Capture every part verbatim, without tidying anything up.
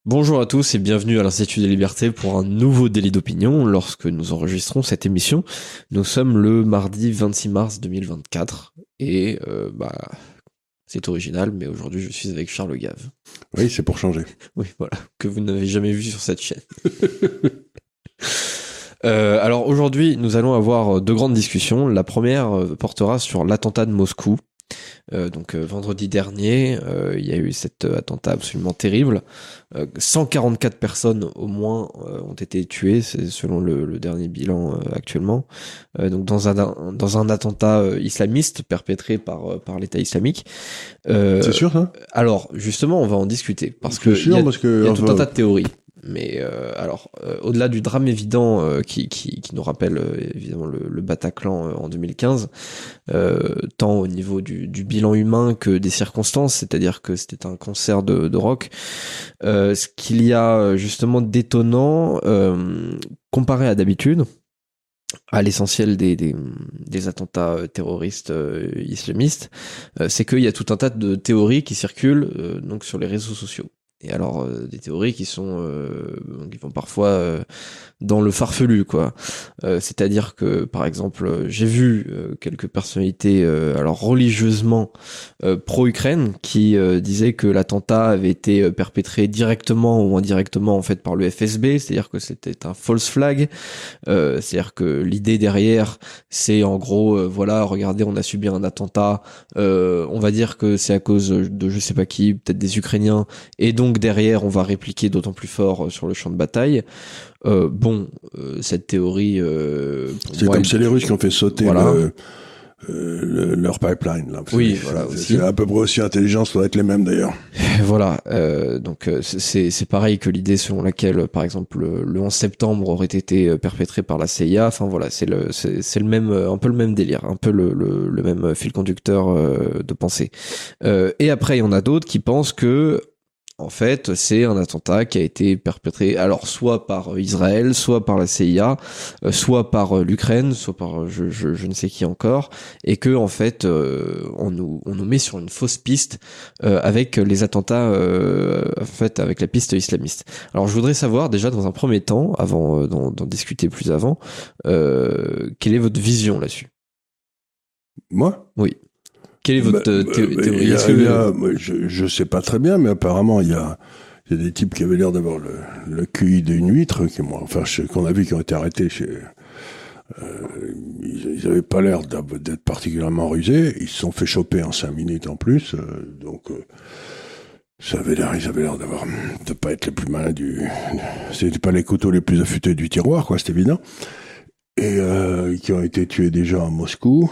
Bonjour à tous et bienvenue à l'Institut des Libertés pour un nouveau délit d'opinion lorsque nous enregistrons cette émission. Nous sommes le mardi vingt-six mars deux mille vingt-quatre et euh, bah c'est original, mais aujourd'hui je suis avec Charles Gave. Oui, c'est pour changer. Oui, voilà, que vous n'avez jamais vu sur cette chaîne. euh, alors aujourd'hui nous allons avoir deux grandes discussions. La première euh, portera sur l'attentat de Moscou. Euh, donc euh, vendredi dernier, euh, il y a eu cet euh, attentat absolument terrible. Euh, cent quarante-quatre personnes au moins euh, ont été tuées, c'est selon le, le dernier bilan euh, actuellement. Euh, donc dans un dans un attentat euh, islamiste perpétré par euh, par l'État islamique. Euh, c'est sûr ça ? Alors justement, on va en discuter parce c'est que sûr, il y a, parce que y a enfin... tout un tas de théories. Mais euh, alors, euh, au-delà du drame évident euh, qui, qui, qui nous rappelle euh, évidemment le, le Bataclan euh, en deux mille quinze, euh, tant au niveau du, du bilan humain que des circonstances, c'est-à-dire que c'était un concert de, de rock, euh, ce qu'il y a justement d'étonnant euh, comparé à d'habitude, à l'essentiel des, des, des attentats terroristes euh, islamistes, euh, c'est qu'il y a tout un tas de théories qui circulent euh, donc sur les réseaux sociaux. Et alors euh, des théories qui sont euh, qui vont parfois euh, dans le farfelu quoi. Euh, c'est-à-dire que par exemple j'ai vu euh, quelques personnalités euh, alors religieusement euh, pro-Ukraine qui euh, disaient que l'attentat avait été euh, perpétré directement ou indirectement en fait par le F S B, c'est-à-dire que c'était un false flag. Euh, c'est-à-dire que l'idée derrière c'est en gros euh, voilà regardez on a subi un attentat, euh, on va dire que c'est à cause de je sais pas qui, peut-être des Ukrainiens, et donc derrière on va répliquer d'autant plus fort sur le champ de bataille. Euh, bon, euh, cette théorie, euh, pour c'est moi, comme elle... c'est les Russes qui ont fait sauter voilà. le, euh, le, leur pipeline. Là. Oui, c'est, voilà c'est, aussi. c'est à peu près aussi intelligent, ça doit être les mêmes d'ailleurs. Voilà, euh, donc c'est c'est pareil que l'idée selon laquelle, par exemple, le, le onze septembre aurait été perpétré par la C I A. Enfin voilà, c'est le c'est c'est le même, un peu le même délire, un peu le le, le même fil conducteur euh, de pensée. Euh, et après, il y en a d'autres qui pensent que en fait, c'est un attentat qui a été perpétré, alors soit par Israël, soit par la C I A, euh, soit par euh, l'Ukraine, soit par je, je, je ne sais qui encore, et que en fait, euh, on nous on nous met sur une fausse piste euh, avec les attentats, euh, en fait, avec la piste islamiste. Alors, je voudrais savoir déjà dans un premier temps, avant euh, d'en, d'en discuter plus avant, euh, quelle est votre vision là-dessus ? Moi ? Oui. Quelle est votre bah, thé- bah, théorie ? y a, Est-ce que... y a, je, je sais pas très bien, mais apparemment il y a, y a des types qui avaient l'air d'avoir le, le Q I d'une huître, qui, enfin, qu'on a vu qui ont été arrêtés chez. Euh, ils, ils avaient pas l'air d'être particulièrement rusés. Ils se sont fait choper en cinq minutes en plus, euh, donc. Euh, Ça avait l'air, ils avaient l'air d'avoir, de pas être les plus malins du, c'était pas les couteaux les plus affûtés du tiroir, quoi, c'est évident. Et, euh, qui ont été tués déjà à Moscou.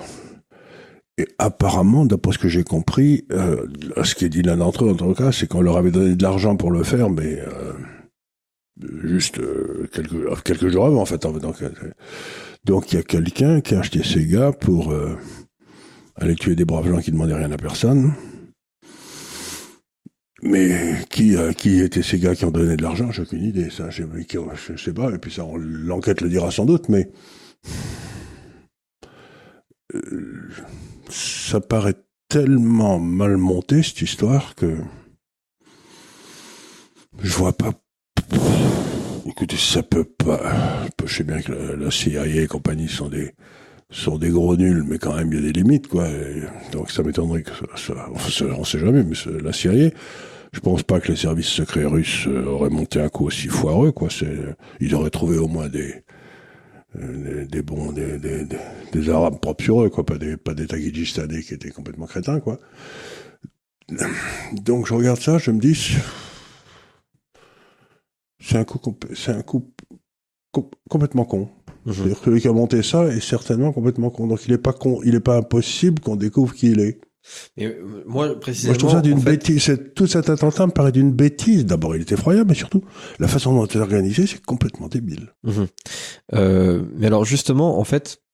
Et apparemment, d'après ce que j'ai compris, euh, ce qui est dit l'un d'entre eux, en tout cas, c'est qu'on leur avait donné de l'argent pour le faire, mais, euh, juste, euh, quelques, quelques jours avant, en fait. Donc, euh, donc il y a quelqu'un qui a acheté ces gars pour, euh, aller tuer des braves gens qui demandaient rien à personne. Mais qui, euh, qui étaient ces gars qui ont donné de l'argent, j'ai aucune idée. Ça, je, je, je sais pas. Et puis ça, on, l'enquête le dira sans doute, mais euh, ça paraît tellement mal monté cette histoire que je vois pas. Écoutez, ça peut pas. Je sais bien que la, la C I A et compagnie sont des sont des gros nuls, mais quand même il y a des limites, quoi. Et donc ça m'étonnerait que ça, ça on sait jamais, mais la C I A. Je pense pas que les services secrets russes auraient monté un coup aussi foireux, quoi. C'est, ils auraient trouvé au moins des, des, des bons, des, des, des, des Arabes propres sur eux, quoi. Pas des, pas des Tadjikistanais qui étaient complètement crétins, quoi. Donc, je regarde ça, je me dis, c'est un coup, c'est un coup complètement con. Mmh. C'est-à-dire que celui qui a monté ça est certainement complètement con. Donc, il est pas con, il est pas impossible qu'on découvre qui il est. Et euh, moi, précisément. Moi, je trouve ça d'une en fait... bêtise. C'est, tout cet attentat me paraît d'une bêtise. D'abord, il est effroyable, mais surtout, la façon dont c'est organisé, c'est complètement débile. Mmh. Euh, mais alors, justement, en fait,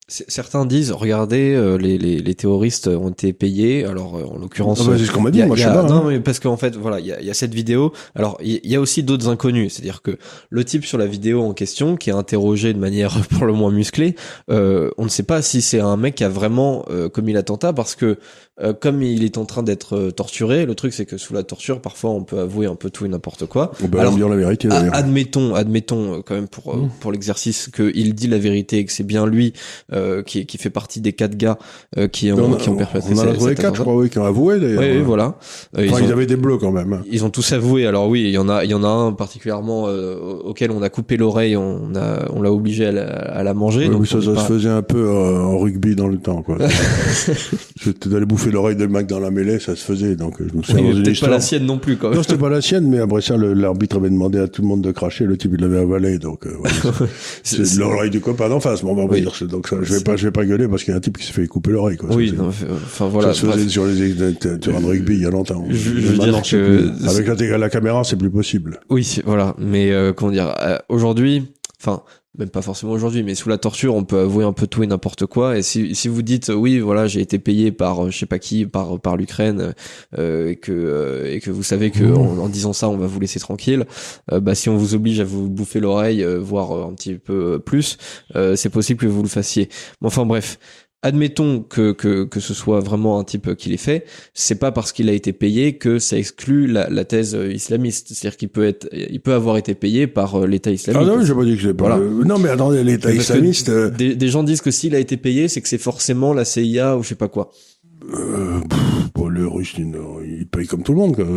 Certains disent, regardez, euh, les, les, les terroristes ont été payés. Alors, euh, en l'occurrence, ah bah, c'est ce qu'on m'a dit. a, Moi, je sais a, pas. Non, hein. mais parce qu'en fait, voilà, il y a, y a cette vidéo. Alors, il y, y a aussi d'autres inconnus. C'est-à-dire que le type sur la vidéo en question, qui est interrogé de manière pour le moins musclée, euh, on ne sait pas si c'est un mec qui a vraiment euh, commis l'attentat, parce que euh, comme il est en train d'être euh, torturé, le truc c'est que sous la torture, parfois, on peut avouer un peu tout et n'importe quoi. On peut Alors, dire la vérité. a, D'ailleurs. admettons, admettons euh, quand même pour euh, Mmh. pour l'exercice qu'il dit la vérité et que c'est bien lui euh, qui qui fait partie des quatre gars euh, qui ont, on a, qui ont perpétré on en a cette- trouvé cet quatre, je attentat. crois, oui, qui ont avoué d'ailleurs. Oui, oui, voilà. Euh, Enfin, ils, ils ont, avaient des bleus quand même. hein. ils ont tous avoué. Alors oui, il y en a, il y en a un particulièrement euh, auquel on a coupé l'oreille, on a, on l'a obligé à la, à la manger. Ouais, donc mais ça, on ça est pas- se faisait un peu euh, en rugby dans le temps, quoi. J'étais d'aller bouffer l'oreille de mec dans la mêlée, ça se faisait. Donc je me Oui, souviens mais dans une peut-être histoire. pas la sienne non plus, quand même. Non, c'était pas la sienne, mais après ça, le- l'arbitre avait demandé à tout le monde de cracher. Le type, il l'avait avalé, donc euh, voilà. C'est- c'est- C'est l'oreille du copain d'en face. Bon, on va Oui. dire. c'est- Donc ça, je vais pas, je vais pas gueuler parce qu'il y a un type qui s'est fait couper l'oreille, quoi. Ça, Oui, c'est- non, euh, enfin voilà. ça se bref. faisait sur les terrains de rugby il y a longtemps. Je- je veux Maintenant, dire c'est que plus- avec la, la caméra, c'est plus possible. Oui, c'est- voilà. Mais euh, comment dire, euh, aujourd'hui, enfin, même pas forcément aujourd'hui, mais sous la torture, on peut avouer un peu tout et n'importe quoi. Et si si vous dites, euh, oui, voilà, j'ai été payé par euh, je sais pas qui, par par l'Ukraine, euh, et que euh, et que vous savez que Mmh. en, en disant ça, on va vous laisser tranquille. Euh, bah si on vous oblige à vous bouffer l'oreille, euh, voire euh, un petit peu plus, euh, c'est possible que vous le fassiez. Mais enfin bref. Admettons que, que, que ce soit vraiment un type qui l'ait fait, c'est pas parce qu'il a été payé que ça exclut la, la thèse islamiste. C'est-à-dire qu'il peut être, il peut avoir été payé par euh, l'État Ah islamique. non, j'ai pas dit que je l'ai pas. Voilà. Euh, non, mais attendez, l'État Parce que islamiste. euh, Des, des gens disent que s'il a été payé, c'est que c'est forcément la C I A ou je sais pas quoi. Euh, pff, bon, le russe, il, il paye comme tout le monde. Quoi.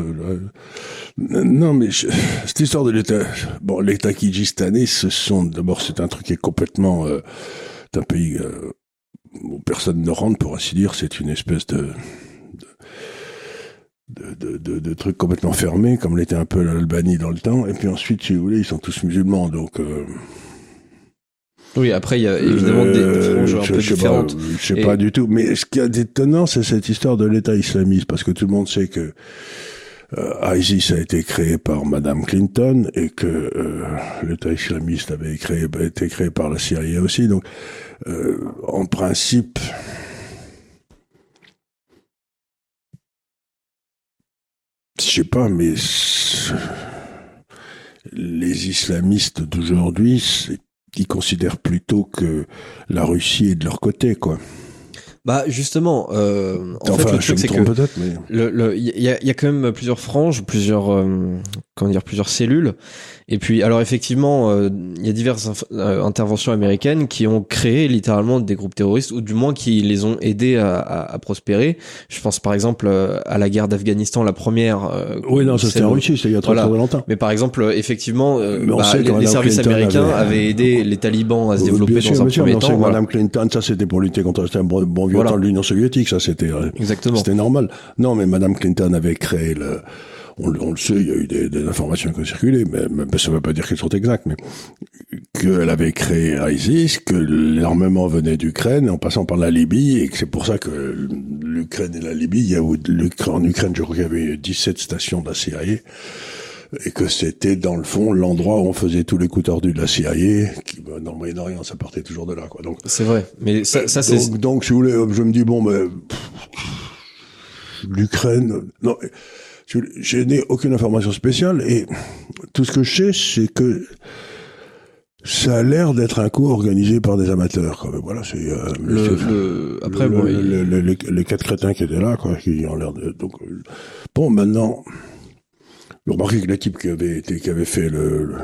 Non, mais je, cette histoire de l'État, bon, l'État kyrgyzstanais, ce sont d'abord, c'est un truc qui est complètement, euh, c'est un pays euh, où personne ne rentre, pour ainsi dire. C'est une espèce de de, de, de, de truc complètement fermé, comme l'était un peu l'Albanie dans le temps. Et puis ensuite, si vous voulez, ils sont tous musulmans, donc. Euh, Oui, après il y a évidemment des, des franges un je, peu je sais différentes. Pas, je sais Et- pas du tout. Mais ce qui est étonnant, c'est cette histoire de l'État islamiste, parce que tout le monde sait que euh, ISIS a été créé par Madame Clinton et que euh, l'État islamiste avait créé, été créé par la C I A aussi. Donc, euh, en principe, je sais pas, mais c'est- les islamistes d'aujourd'hui, c'est ils considèrent plutôt que la Russie est de leur côté, quoi. Bah justement, euh, en Enfin, fait le je truc me c'est trompe que peut-être, mais le le il y a, il y a quand même plusieurs franges, plusieurs euh, comment dire plusieurs cellules. Et puis alors effectivement, euh, il y a diverses inf- euh, interventions américaines qui ont créé littéralement des groupes terroristes ou du moins qui les ont aidés à, à, à prospérer. Je pense par exemple euh, à la guerre d'Afghanistan, la première. Euh, oui, non, ça c'était celle en où- Russie, c'était il y a très Voilà. très longtemps. Mais par exemple, euh, effectivement, euh, Mais on bah, sait les, que les Madame services Clinton américains avait- avaient aidé les talibans à se Oui, développer bien sûr, dans un bien sûr, premier mais on sait temps. que Voilà. Madame Clinton, ça c'était pour lutter contre, c'était un bon, bon vieux Voilà. temps de l'Union soviétique, ça c'était, euh, Exactement. c'était normal. Non, mais Madame Clinton avait créé le, on, le- on le sait, il y a eu des, des informations qui ont circulé, mais, mais ça ne veut pas dire qu'elles sont exactes, mais qu'elle avait créé ISIS, que l'armement venait d'Ukraine en passant par la Libye, et que c'est pour ça que l'Ukraine et la Libye, il y a eu, l'Ukraine- en Ukraine, je crois qu'il y avait dix-sept stations de la C I A, et que c'était dans le fond l'endroit où on faisait tous les coups tordus de la C I A, qui bah, dans le Moyen-Orient, ça partait toujours de là, quoi. Donc, C'est vrai. Mais ça, ça c'est. donc, donc, si vous voulez, je me dis bon, mais pff, l'Ukraine, non, je, je n'ai aucune information spéciale et tout ce que je sais, c'est que ça a l'air d'être un coup organisé par des amateurs. Quoi. Mais voilà, c'est euh, Le, c'est- le, après, le- bon, le- il- le- le- les, les quatre crétins qui étaient là, quoi, qui ont l'air de. Donc, euh, bon, maintenant, vous remarquez que l'équipe qui avait été, qui avait fait le, le-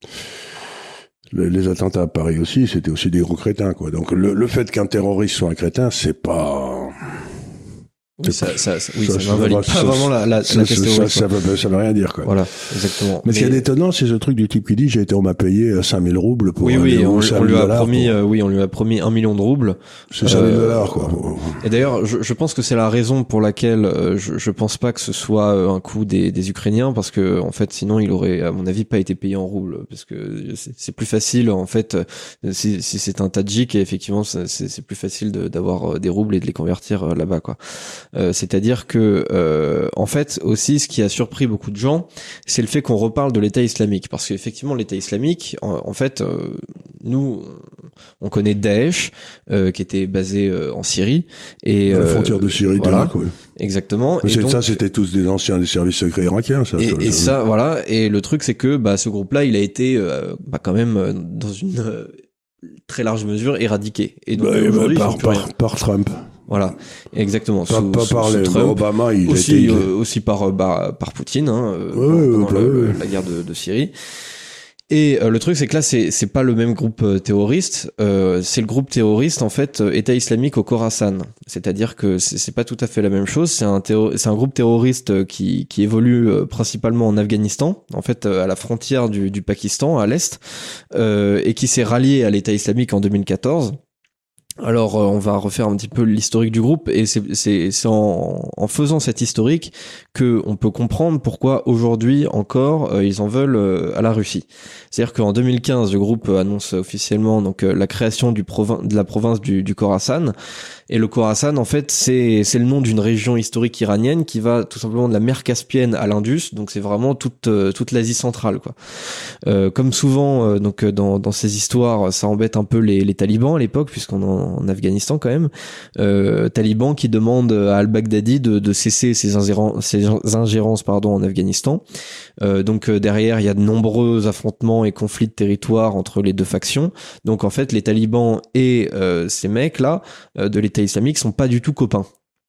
le- les attentats à Paris aussi, c'était aussi des gros crétins, quoi. Donc, le, le fait qu'un terroriste soit un crétin, c'est pas. oui, ça, ça, ça- oui, ça- ça, ça n'invalide va- pas ça- vraiment la, la, Ça, la ça, thèse ça, théorique, ça quoi. veut, ça veut rien dire, quoi. Voilà, exactement. Mais, ce qui est étonnant, c'est ce truc du type qui dit, j'ai été, on m'a payé cinq mille roubles pour oui, aller oui, au on, cinq on mille lui a dollars promis, pour- euh, oui, on lui a promis un million de roubles. C'est cinq mille euh, dollars, quoi. Et d'ailleurs, je, je pense que c'est la raison pour laquelle euh, je, je pense pas que ce soit euh, un coup des, des Ukrainiens, parce que en fait, sinon, il aurait, à mon avis, pas été payé en roubles, parce que c'est, c'est plus facile, en fait, euh, si, si c'est un Tadjik, et effectivement, c'est, c'est c'est plus facile de- d'avoir euh, des roubles et de les convertir euh, là-bas, quoi. Euh, c'est-à-dire que, euh, en fait, aussi, ce qui a surpris beaucoup de gens, c'est le fait qu'on reparle de l'État islamique, parce qu'effectivement, l'État islamique, en, en fait, euh, nous, on connaît Daesh, euh, qui était basé euh, en Syrie et à la euh, frontière de Syrie, voilà, d'Irak, oui. Exactement. Mais et c'est, donc, ça, c'était tous des anciens des services secrets irakiens, ça. Et, ça, et ça, ça, voilà. Et le truc, c'est que bah, ce groupe-là, il a été euh, bah, quand même euh, dans une euh, très large mesure éradiqué. Et donc bah, aujourd'hui, bah, ils par, font plus par, rien. par Trump. Voilà, exactement. Pas, sous, pas sous, par sous les, Trump. Obama, il aussi, a été... euh, aussi par bah, par Poutine, hein, euh, ouais, pendant ouais, la, ouais. la guerre de, de Syrie. Et euh, le truc, c'est que là, c'est c'est pas le même groupe euh, terroriste. Euh, c'est le groupe terroriste, en fait, euh, État islamique au Khorasan. C'est-à-dire que c'est, c'est pas tout à fait la même chose. C'est un terro- c'est un groupe terroriste euh, qui qui évolue euh, principalement en Afghanistan, en fait, euh, à la frontière du, du Pakistan, à l'est, euh, et qui s'est rallié à l'État islamique en deux mille quatorze. Alors, euh, on va refaire un petit peu l'historique du groupe, et c'est c'est c'est en, en faisant cet historique que on peut comprendre pourquoi aujourd'hui encore euh, ils en veulent euh, à la Russie. C'est-à-dire qu'en deux mille quinze, le groupe annonce officiellement donc euh, la création du provin- de la province du, du Khorasan. Et le Khorasan, en fait, c'est c'est le nom d'une région historique iranienne qui va tout simplement de la mer Caspienne à l'Indus. Donc c'est vraiment toute euh, toute l'Asie centrale, quoi. Euh, comme souvent, euh, donc dans dans ces histoires, ça embête un peu les les talibans à l'époque, puisqu'on est en, en Afghanistan quand même. Euh, talibans qui demandent à al-Baghdadi de de cesser ses ingérences ses ingérences pardon en Afghanistan. Euh, donc euh, derrière, il y a de nombreux affrontements et conflits de territoire entre les deux factions. Donc en fait, les talibans et euh, ces mecs là euh, de l'État islamique sont pas du tout copains.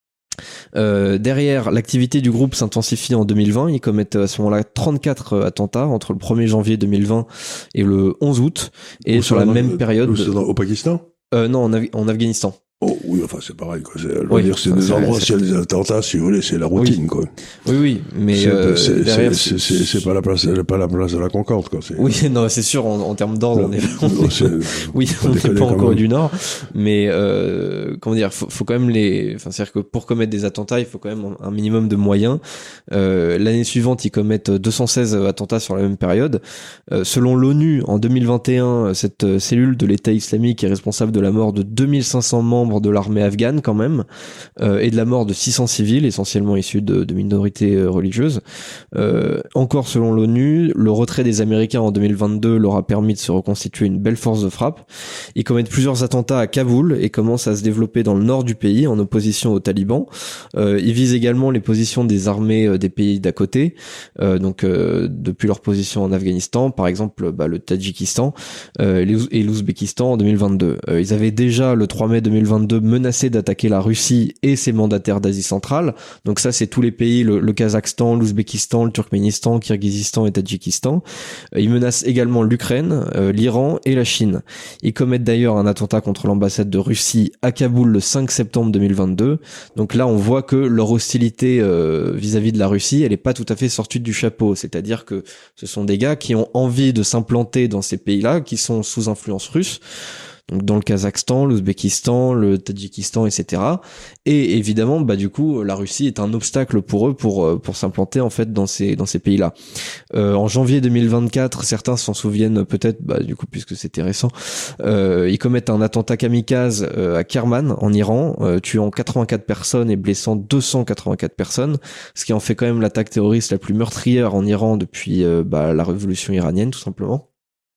Euh, derrière, l'activité du groupe s'intensifie en deux mille vingt. Ils commettent à ce moment-là trente-quatre attentats entre le premier janvier deux mille vingt et le onze août. Et Où sur ça, la dans- même période... où c'est dans- au Pakistan? Euh, non, en, Af- en Afghanistan. Oh oui, enfin c'est pareil, quoi. C'est, je veux Oui, dire, c'est enfin, des c'est- endroits, c'est- s'il y a des attentats, si vous voulez, c'est la routine, Oui. quoi. Oui, oui, mais C'est, euh, c'est, derrière... c'est, c'est, c'est pas la place, c'est pas la place de la Concorde, quoi. C'est, Oui, non, c'est sûr, en, en termes d'ordre, on est... on est- c'est, Oui, faut on n'est déconner pas quand en Corée même. du Nord, mais euh, comment dire, faut, faut quand même les, enfin, c'est-à-dire que pour commettre des attentats, il faut quand même un minimum de moyens. Euh, l'année suivante, ils commettent deux cent seize attentats sur la même période. Euh, selon l'ONU, en deux mille vingt et un, cette cellule de l'État islamique est responsable de la mort de deux mille cinq cents membres de l'armée afghane, quand même, euh, et de la mort de six cents civils, essentiellement issus de, de minorités euh, religieuses. Euh, encore selon l'ONU, le retrait des Américains en deux mille vingt-deux leur a permis de se reconstituer une belle force de frappe. Ils commettent plusieurs attentats à Kaboul et commencent à se développer dans le nord du pays en opposition aux talibans. Euh, ils visent également les positions des armées euh, des pays d'à côté, euh, donc euh, depuis leur position en Afghanistan, par exemple bah, le Tadjikistan euh, et l'Ouzbékistan en deux mille vingt-deux. Euh, ils avaient déjà le trois mai deux mille vingt-deux menacé d'attaquer la Russie et ses mandataires d'Asie centrale. Donc ça, c'est tous les pays, le, le Kazakhstan, l'Ouzbékistan, le Turkménistan, Kirghizistan et Tadjikistan. Euh, ils menacent également l'Ukraine, euh, l'Iran et la Chine. Ils commettent d'ailleurs un attentat contre l'ambassade de Russie à Kaboul le cinq septembre deux mille vingt-deux. Donc là, on voit que leur hostilité euh, vis-à-vis de la Russie, elle est pas tout à fait sortie du chapeau. C'est-à-dire que ce sont des gars qui ont envie de s'implanter dans ces pays-là, qui sont sous influence russe. Donc dans le Kazakhstan, l'Ouzbékistan, le Tadjikistan, et cetera. Et évidemment, bah du coup, la Russie est un obstacle pour eux pour pour s'implanter en fait dans ces dans ces pays-là. Euh, en janvier deux mille vingt-quatre, certains s'en souviennent peut-être, bah du coup puisque c'était récent, euh, ils commettent un attentat kamikaze euh, à Kerman en Iran, euh, tuant quatre-vingt-quatre personnes et blessant deux cent quatre-vingt-quatre personnes, ce qui en fait quand même l'attaque terroriste la plus meurtrière en Iran depuis euh, bah, la révolution iranienne tout simplement.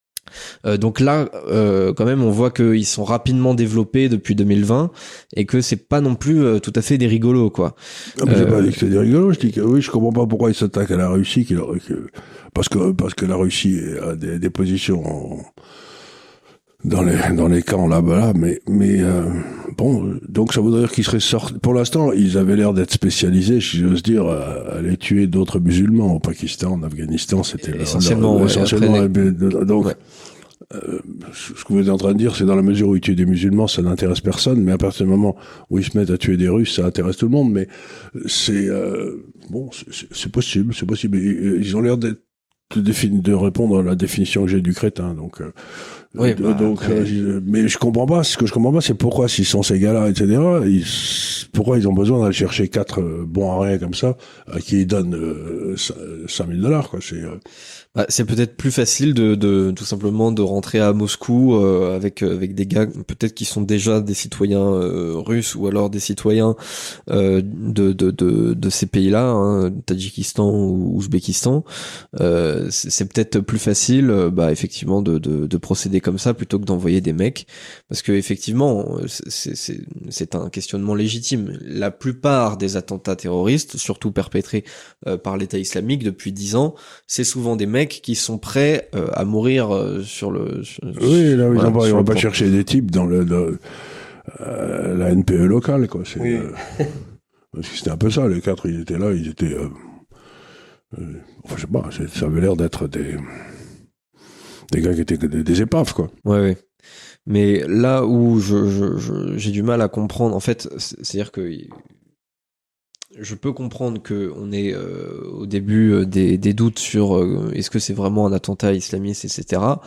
Euh, donc là, euh, quand même, on voit qu'ils sont rapidement développés depuis deux mille vingt et que c'est pas non plus euh, tout à fait des rigolos, quoi. Ah, mais j'ai Euh, pas dit que c'était des rigolos, je dis que oui, je comprends pas pourquoi ils s'attaquent à la Russie, qu'il aurait que, parce que, parce que la Russie a des, des positions en- dans les, dans les camps là-bas, là, mais, mais, euh, bon, donc ça voudrait dire qu'ils seraient sortis, pour l'instant, ils avaient l'air d'être spécialisés, si j'ose dire, à, à aller tuer d'autres musulmans au Pakistan, en Afghanistan, c'était leur- Essentiellement, leur- ouais, essentiellement, après, euh, donc, ouais. Euh, ce que vous êtes en train de dire, c'est dans la mesure où ils tuent des musulmans, ça n'intéresse personne, mais à partir du moment où ils se mettent à tuer des Russes, ça intéresse tout le monde, mais c'est, euh, bon, c'est, c'est possible, c'est possible. Ils, ils ont l'air d'être, de, défini- de répondre à la définition que j'ai du crétin, donc, euh, Oui, bah, donc, après... euh, je- mais je comprends pas, ce que je comprends pas, c'est pourquoi, s'ils sont ces gars-là, et cetera, ils, pourquoi ils ont besoin d'aller chercher quatre euh, bons à rien comme ça, à qui ils donnent, euh, cinq mille dollars, quoi, c'est, euh, Bah, c'est peut-être plus facile de, de tout simplement de rentrer à Moscou euh, avec avec des gars peut-être qui sont déjà des citoyens euh, russes ou alors des citoyens euh, de, de de de ces pays-là, hein, Tadjikistan ou Ouzbékistan. Euh, c'est, c'est peut-être plus facile, euh, bah effectivement, de, de de procéder comme ça plutôt que d'envoyer des mecs, parce que effectivement, c'est c'est c'est un questionnement légitime. La plupart des attentats terroristes, surtout perpétrés euh, par l'État islamique depuis dix ans, c'est souvent des mecs qui sont prêts euh, à mourir euh, sur le sur, oui là voilà, ils vont, ils vont pas point. chercher des types dans le, le euh, la N P E locale quoi c'est, oui. euh, parce que c'était un peu ça, les quatre ils étaient là, ils étaient euh, euh, enfin je sais pas, ça avait l'air d'être des des gars qui étaient des, des épaves quoi. Ouais ouais. Mais là où je, je, je j'ai du mal à comprendre, en fait, c'est-à-dire que je peux comprendre que on est euh, au début euh, des, des doutes sur euh, est-ce que c'est vraiment un attentat islamiste, et cetera.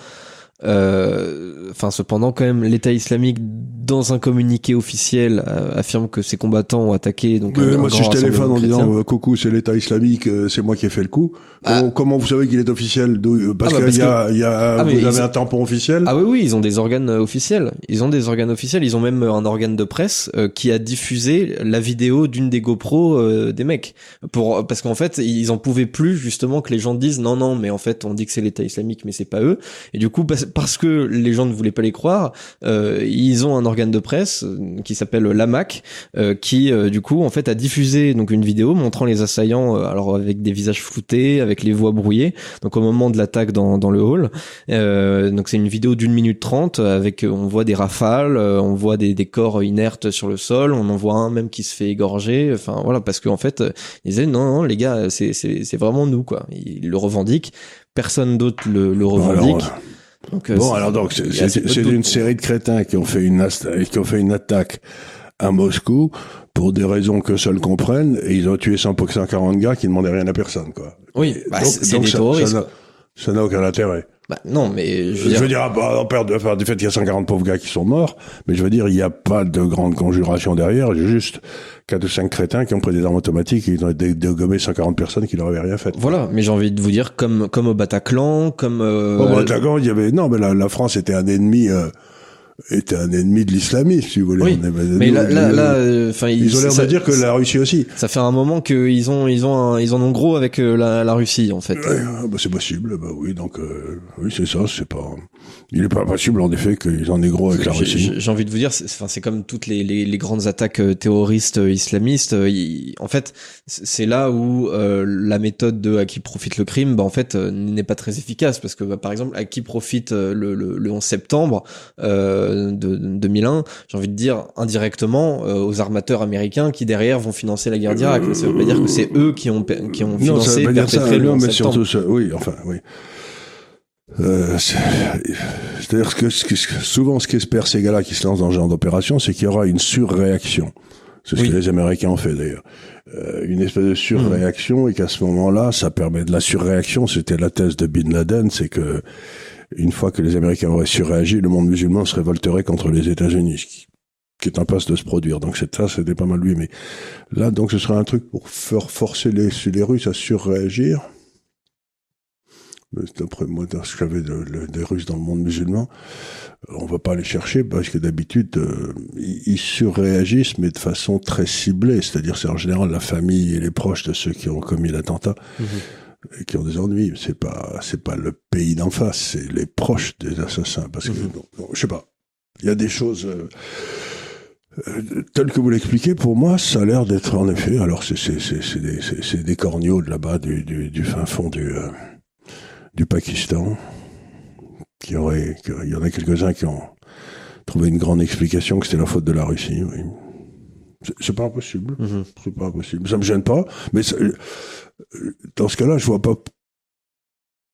Euh, enfin, cependant, quand même, l'État islamique, dans un communiqué officiel, euh, affirme que ses combattants ont attaqué. Donc, mais un, moi, un si je téléphone en chrétien. disant euh, coucou, c'est l'État islamique, euh, c'est moi qui ai fait le coup. Ah. Comment, comment vous savez qu'il est officiel? Parce ah bah, qu'il y a, que... il y a, ah, vous avez ils... un tampon officiel. Ah oui, oui, ils ont des organes officiels. Ils ont des organes officiels. Ils ont même un organe de presse euh, qui a diffusé la vidéo d'une des GoPro euh, des mecs. Pour parce qu'en fait, ils en pouvaient plus justement que les gens disent non, non, mais en fait, on dit que c'est l'État islamique, mais c'est pas eux. Et du coup, parce que les gens ne voulaient pas les croire, euh, ils ont un organe de presse euh, qui s'appelle l'A M A C, euh, qui euh, du coup en fait a diffusé donc une vidéo montrant les assaillants, euh, alors avec des visages floutés, avec les voix brouillées, donc au moment de l'attaque dans dans le hall. Euh, donc c'est une vidéo d'une minute trente avec on voit des rafales, euh, on voit des, des corps inertes sur le sol, on en voit un même qui se fait égorger. Enfin voilà, parce qu'en fait ils disaient non, non les gars, c'est c'est c'est vraiment nous quoi. Ils le revendiquent, personne d'autre le, le revendique. Alors, Donc, bon, alors donc, c'est, c'est, c'est une série de crétins qui ont fait une, qui ont fait une attaque à Moscou pour des raisons que seuls comprennent, et ils ont tué cent quarante gars qui ne demandaient rien à personne, quoi. Oui, bah, donc, c'est donc des ça, terroristes. Ça n'a, ça n'a aucun intérêt. Bah, non, mais je veux je dire, veux dire on perd de faire du fait qu'il y a cent quarante pauvres gars qui sont morts, mais je veux dire, il n'y a pas de grande conjuration derrière, j'ai juste quatre ou cinq crétins qui ont pris des armes automatiques et ils ont dégommé cent quarante personnes qui leur avaient rien fait. Voilà, mais j'ai envie de vous dire, comme, comme au Bataclan, comme, euh, au Bataclan, il y avait, non, mais la, la France était un ennemi, euh, était un ennemi de l'islamisme, si vous voulez. Oui, on est, mais nous, là, là, nous, là, enfin, ils, ils ont l'air ça, de dire que la Russie aussi. Ça fait un moment qu'ils ont, ils ont, un, ils en ont gros avec la, la Russie, en fait. Ouais, bah c'est possible, bah oui, donc euh, oui, c'est ça, c'est pas. Il est pas possible en effet qu'ils en aient gros avec la Russie. J'ai, j'ai envie de vous dire, c'est, enfin, c'est comme toutes les, les, les grandes attaques terroristes islamistes. Il, en fait, c'est là où euh, la méthode de à qui profite le crime, bah en fait, euh, n'est pas très efficace parce que, bah, par exemple, à qui profite le, le, le onze septembre euh, de, de deux mille un, j'ai envie de dire indirectement euh, aux armateurs américains qui derrière vont financer la guerre d'Irak. Ça veut pas dire que c'est eux qui ont qui ont financé et perpétré le onze mais septembre. Surtout ça, oui, enfin, oui. Euh, c'est, c'est-à-dire que souvent, ce qu'espèrent ces gars-là qui se lancent dans ce genre d'opération, c'est qu'il y aura une surréaction. C'est ce oui. que les Américains ont fait d'ailleurs. Euh, une espèce de surréaction, mmh. et qu'à ce moment-là, ça permet de la surréaction. C'était la thèse de Bin Laden, c'est que une fois que les Américains auraient surréagi, le monde musulman se révolterait contre les États-Unis, ce qui, qui est en passe de se produire. Donc c'est ça, c'était pas mal lui. Mais là, donc, ce serait un truc pour faire forcer les, les Russes à surréagir. D'après moi, dans ce que j'avais de, de, des Russes dans le monde musulman, on va pas les chercher parce que d'habitude, euh, ils, ils surréagissent, mais de façon très ciblée. C'est-à-dire, c'est en général la famille et les proches de ceux qui ont commis l'attentat mmh. et qui ont des ennuis. C'est pas, c'est pas le pays d'en face, c'est les proches des assassins. Parce que, mmh. non, non, je sais pas, il y a des choses. Euh, Euh, tel que vous l'expliquez, pour moi, ça a l'air d'être en effet. Alors, c'est c'est c'est c'est des c'est, c'est des corneaux de là-bas du du, du fin fond du euh, du Pakistan, qui aurait, il y en a quelques-uns qui ont trouvé une grande explication que c'était la faute de la Russie. Oui. C'est, c'est pas impossible. Mm-hmm. C'est pas impossible. Ça me gêne pas, mais ça, dans ce cas-là, je vois pas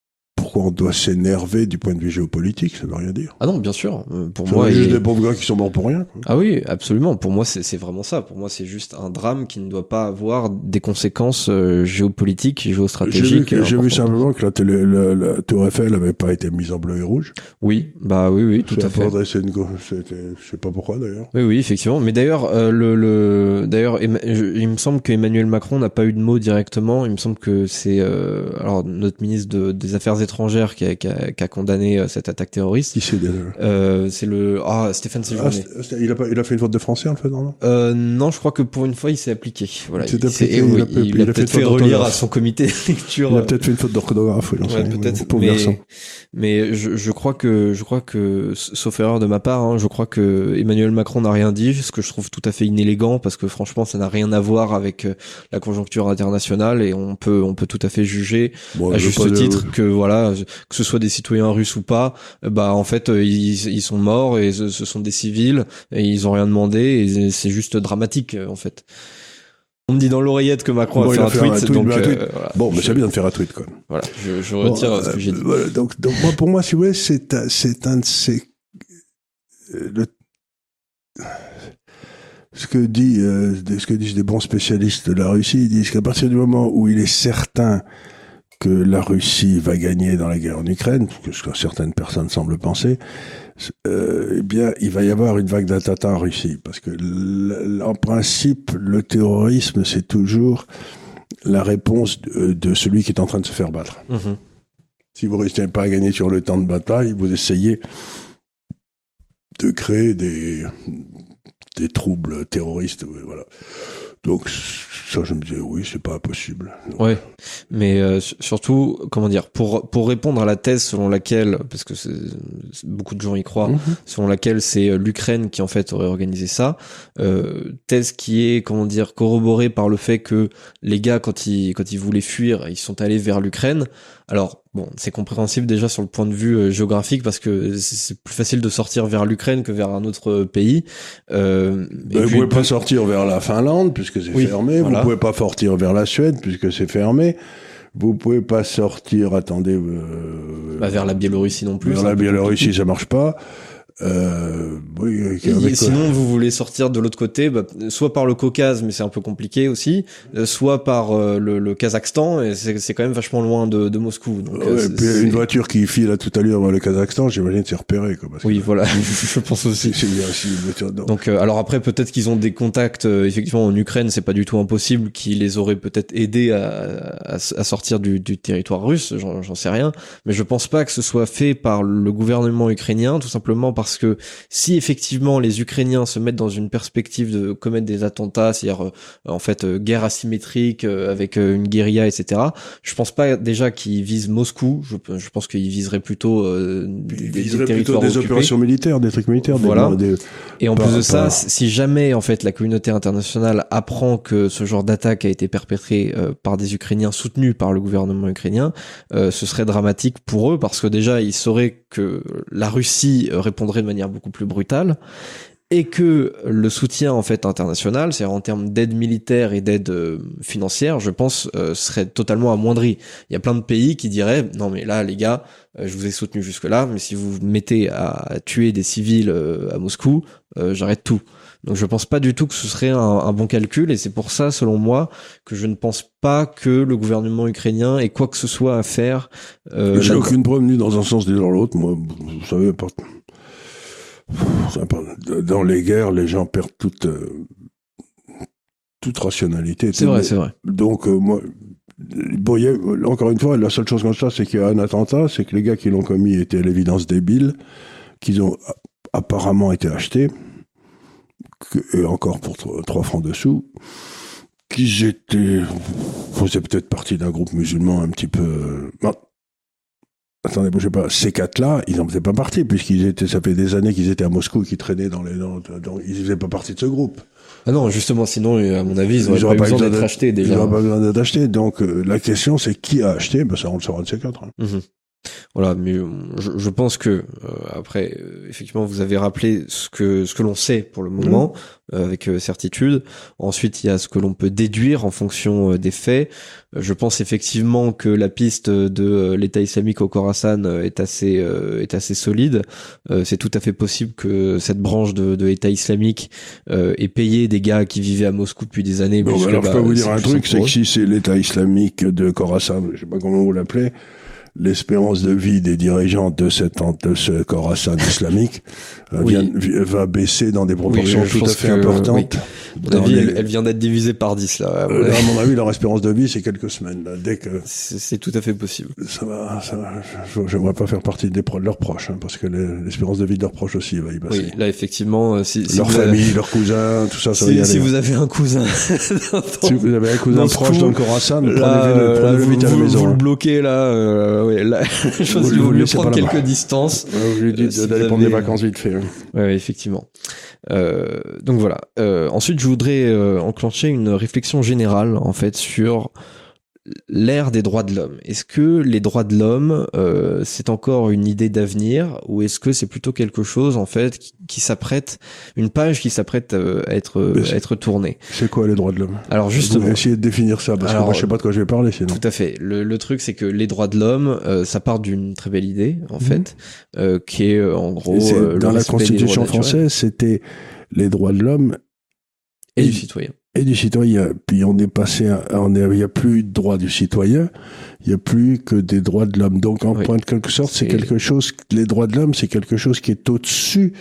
pourquoi on doit s'énerver du point de vue géopolitique, ça veut rien dire. Ah non, bien sûr. Euh, pour ça moi, juste il... des pauvres gars qui sont morts pour rien. Quoi. Ah oui, absolument. Pour moi, c'est, c'est vraiment ça. Pour moi, c'est juste un drame qui ne doit pas avoir des conséquences euh, géopolitiques, géostratégiques. J'ai vu, j'ai vu simplement que la, télé, la, la Tour Eiffel n'avait pas été mise en bleu et rouge. Oui, bah oui, oui, tout ça à fait. Une, c'était, je sais pas pourquoi d'ailleurs. Oui, oui, effectivement. Mais d'ailleurs, euh, le, le, d'ailleurs, il me semble qu'Emmanuel Macron n'a pas eu de mot directement. Il me semble que c'est euh, alors notre ministre de, des Affaires étrangères qui a, qui a, qui a condamné euh, cette attaque terroriste. Qui c'est déjà euh, C'est le ah Stéphane Séjourné. Ah, il a pas, il a fait une faute de français en fait, non euh, Non, je crois que pour une fois, il s'est appliqué. Voilà, il, il, appliqué, il, il, a, il, il a, a peut-être fait relire à son comité de lecture. Il a peut-être fait une faute d'orthographe. Oui, ouais, peut-être. Pauvre mais, garçon. mais je, je crois que je crois que sauf erreur de ma part, hein, je crois que Emmanuel Macron n'a rien dit, ce que je trouve tout à fait inélégant parce que franchement, ça n'a rien à voir avec la conjoncture internationale et on peut on peut tout à fait juger bon, à juste titre de... que voilà que ce soit des citoyens russes ou pas, bah en fait ils ils sont morts et ce, ce sont des civils et ils ont rien demandé et c'est juste dramatique en fait. On me dit dans l'oreillette que Macron bon, a, fait, a un fait un tweet, tweet donc un tweet. Euh, voilà, bon, mais je... c'est bien de faire un tweet quand même. Voilà, je, je retire bon, ce que j'ai dit. Voilà, donc, donc moi, pour moi, si vous voulez, c'est c'est un de ces le... ce que dit euh, ce que disent des bons spécialistes de la Russie, ils disent qu'à partir du moment où il est certain que la Russie va gagner dans la guerre en Ukraine, ce que certaines personnes semblent penser, euh, eh bien, il va y avoir une vague d'attentats en Russie, parce que en principe, le terrorisme, c'est toujours la réponse de, de celui qui est en train de se faire battre. Mmh. Si vous ne réussissez pas à gagner sur le temps de bataille, vous essayez de créer des des troubles terroristes, voilà. Donc ça, je me disais oui, c'est pas impossible. Donc, ouais, mais euh, surtout, comment dire, pour pour répondre à la thèse selon laquelle, parce que c'est, beaucoup de gens y croient, mm-hmm. selon laquelle c'est l'Ukraine qui en fait aurait organisé ça, euh, thèse qui est comment dire corroborée par le fait que les gars quand ils quand ils voulaient fuir, ils sont allés vers l'Ukraine. Alors bon, c'est compréhensible déjà sur le point de vue euh, géographique parce que c'est plus facile de sortir vers l'Ukraine que vers un autre pays. Euh, ben, vous puis, pouvez pas sortir vers la Finlande puisque c'est oui, fermé. Voilà. Vous pouvez pas sortir vers la Suède puisque c'est fermé. Vous pouvez pas sortir, attendez, euh, bah, vers la Biélorussie non plus. Vers la Biélorussie, ça marche pas. Euh, oui, et sinon, vous voulez sortir de l'autre côté, bah, soit par le Caucase, mais c'est un peu compliqué aussi, euh, soit par euh, le, le Kazakhstan, et c'est, c'est quand même vachement loin de, de Moscou. Donc, ouais, euh, c'est, puis c'est... une voiture qui file à toute allure vers le Kazakhstan, j'imagine c'est repéré. Quoi, parce oui, que... voilà, je pense aussi. C'est, c'est aussi une voiture, donc, euh, alors après, peut-être qu'ils ont des contacts, euh, effectivement, en Ukraine, c'est pas du tout impossible, qui les auraient peut-être aidés à, à, à sortir du, du territoire russe, j'en, j'en sais rien, mais je pense pas que ce soit fait par le gouvernement ukrainien, tout simplement parce que si Si effectivement les Ukrainiens se mettent dans une perspective de commettre des attentats, c'est-à-dire euh, en fait euh, guerre asymétrique euh, avec euh, une guérilla, et cetera. Je pense pas déjà qu'ils visent Moscou. Je, je pense qu'ils viseraient plutôt euh, des, des, des territoires plutôt des occupés. opérations militaires, des trucs militaires. Voilà. Des, des... Et en par, plus de ça, par... si jamais en fait la communauté internationale apprend que ce genre d'attaque a été perpétré euh, par des Ukrainiens soutenus par le gouvernement ukrainien, euh, ce serait dramatique pour eux parce que déjà ils sauraient que la Russie répondrait de manière beaucoup plus brutale et que le soutien en fait international, c'est-à-dire en termes d'aide militaire et d'aide euh, financière, je pense euh, serait totalement amoindri. Il y a plein de pays qui diraient non mais là les gars, euh, je vous ai soutenu jusque-là, mais si vous vous mettez à, à tuer des civils euh, à Moscou, euh, j'arrête tout. Donc je pense pas du tout que ce serait un, un bon calcul et c'est pour ça, selon moi, que je ne pense pas que le gouvernement ukrainien ait quoi que ce soit à faire. Euh, J'ai aucune preuve ni dans un sens ni dans l'autre. Moi, vous savez, pas... dans les guerres, les gens perdent toute euh, toute rationalité. C'est vrai, c'est vrai. Donc euh, moi, bon, y a, encore une fois, la seule chose comme ça, c'est qu'il y a un attentat, c'est que les gars qui l'ont commis étaient à l'évidence débiles, qu'ils ont apparemment été achetés. Que, et encore pour trois francs dessous, qu'ils étaient, faisaient peut-être partie d'un groupe musulman un petit peu. Non. Attendez, bougez pas. Ces quatre-là, ils n'en faisaient pas partie puisqu'ils étaient, ça fait des années qu'ils étaient à Moscou et qu'ils traînaient dans les, dans, dans, ils faisaient pas partie de ce groupe. Ah non, justement, sinon, à mon avis, ils n'auraient pas, pas besoin d'être achetés déjà. Ils n'auraient pas besoin d'être achetés. Donc, euh, la question, c'est qui a acheté? Ben, ça, on le saura de ces quatre. Hein. Mm-hmm. Voilà, mais je, je pense que euh, après, euh, effectivement, vous avez rappelé ce que ce que l'on sait pour le moment mmh. euh, avec euh, certitude. Ensuite, il y a ce que l'on peut déduire en fonction euh, des faits. Euh, je pense effectivement que la piste de euh, l'État islamique au Khorasan euh, est assez euh, est assez solide. Euh, c'est tout à fait possible que cette branche de, de l'État islamique euh, ait payé des gars qui vivaient à Moscou depuis des années. Bon, alors bah, je peux vous dire un truc, c'est que si c'est l'État islamique de Khorasan, je sais pas comment vous l'appelez, l'espérance de vie des dirigeants de cette de ce Khorasan islamique euh, oui. vient, va baisser dans des proportions oui, tout à fait que, importantes. Oui. À mon avis, les... elle, elle vient d'être divisée par dix là. À mon, euh, à mon avis, leur espérance de vie, c'est quelques semaines. Là, dès que c'est tout à fait possible. Ça va, ça va. J'aimerais pas faire partie des pro de leurs proches, hein, parce que l'espérance de vie de leurs proches aussi va y passer. Oui, là effectivement, si, si leur famille, avez... leurs cousins, tout ça, ça si, va y aller. Si vous avez un cousin, si vous avez un cousin proche dans le Khorasan, prenez-le prenez vite à la vous, maison. Vous le bloquez là. Euh, ouais, là je pense qu'il vaut mieux prendre quelques distances. Euh, vous lui dites euh, d'aller prendre des vacances vite fait. Hein. Ouais, effectivement. Euh, donc voilà. Euh, ensuite, je voudrais euh, enclencher une réflexion générale en fait sur l'ère des droits de l'homme. Est-ce que les droits de l'homme, euh, c'est encore une idée d'avenir, ou est-ce que c'est plutôt quelque chose en fait qui, qui s'apprête, une page qui s'apprête euh, à être à être tournée? C'est quoi les droits de l'homme? Alors justement, vous essayez de définir ça parce Alors, que moi je sais pas de quoi je vais parler sinon. Tout à fait. Le, le truc c'est que les droits de l'homme, euh, ça part d'une très belle idée en mmh. fait, euh, qui est euh, en gros euh, dans la Constitution française, c'était les droits de l'homme et, et du citoyen. Et du citoyen. Puis on est passé, à, on est, il n'y a plus de droits du citoyen, il n'y a plus que des droits de l'homme. Donc en oui. point de quelque sorte, c'est quelque chose, les droits de l'homme, c'est quelque chose qui est au-dessus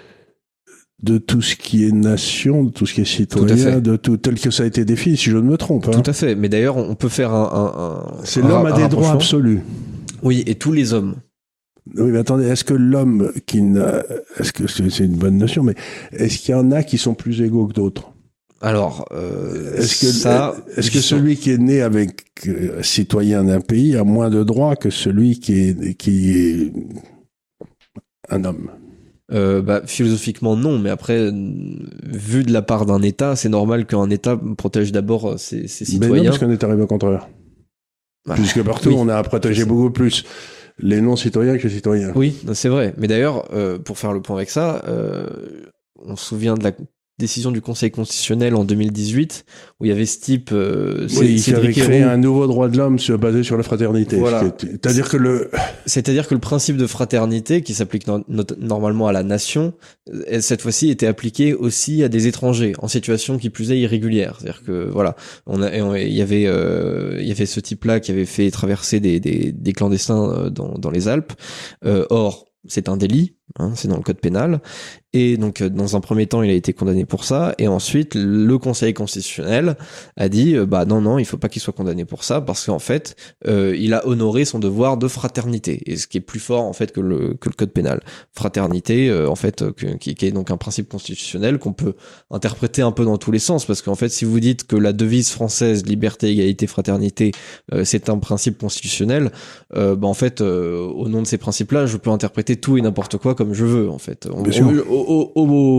de tout ce qui est nation, de tout ce qui est citoyen, tout de tout tel que ça a été défini, si je ne me trompe. Hein. Tout à fait. Mais d'ailleurs, on peut faire un. un, un c'est l'homme a des droits absolus. Oui, et tous les hommes. Oui, mais attendez, est-ce que l'homme qui n'a, est-ce que c'est une bonne notion, mais est-ce qu'il y en a qui sont plus égaux que d'autres? Alors, euh, est-ce que ça, est-ce que celui qui est né avec euh, citoyen d'un pays a moins de droits que celui qui est qui est un homme? Euh, bah, philosophiquement non, mais après, vu de la part d'un État, c'est normal qu'un État protège d'abord ses, ses citoyens. Mais non, parce qu'on est arrivé au contraire. Bah, Puisque partout, oui, on a protégé beaucoup plus les non-citoyens que les citoyens. Oui, c'est vrai. Mais d'ailleurs, euh, pour faire le point avec ça, euh, on se souvient de la décision du Conseil constitutionnel en deux mille dix-huit où il y avait ce type euh, oui, qui avait créé un nouveau droit de l'homme sur, basé sur la fraternité. Voilà. C'est-à-dire que le c'est-à-dire que le principe de fraternité qui s'applique no- no- normalement à la nation, cette fois-ci était appliqué aussi à des étrangers en situation qui plus est irrégulière. C'est-à-dire que voilà, on a il y avait euh, il y avait ce type-là qui avait fait traverser des des, des clandestins dans dans les Alpes. Euh, or c'est un délit, hein, c'est dans le code pénal. Et donc, dans un premier temps, il a été condamné pour ça. Et ensuite, le Conseil constitutionnel a dit, euh, bah non, non, il faut pas qu'il soit condamné pour ça, parce qu'en fait, euh, il a honoré son devoir de fraternité. Et ce qui est plus fort, en fait, que le, que le code pénal. Fraternité, euh, en fait, que, qui, qui est donc un principe constitutionnel qu'on peut interpréter un peu dans tous les sens. Parce qu'en fait, si vous dites que la devise française, liberté, égalité, fraternité, euh, c'est un principe constitutionnel, euh, bah en fait, euh, au nom de ces principes-là, je peux interpréter tout et n'importe quoi comme je veux, en fait. On, on, Au, au,